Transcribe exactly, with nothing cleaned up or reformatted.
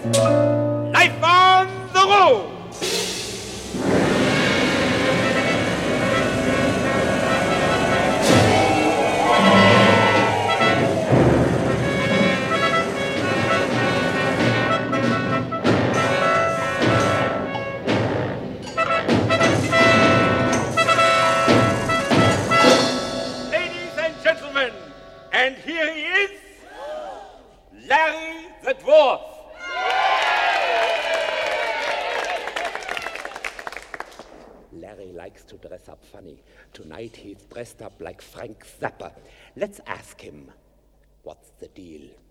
Life on the road! And here he is, Larry the Dwarf. Larry likes to dress up funny. Tonight he's dressed up like Frank Zappa. Let's ask him, what's the deal?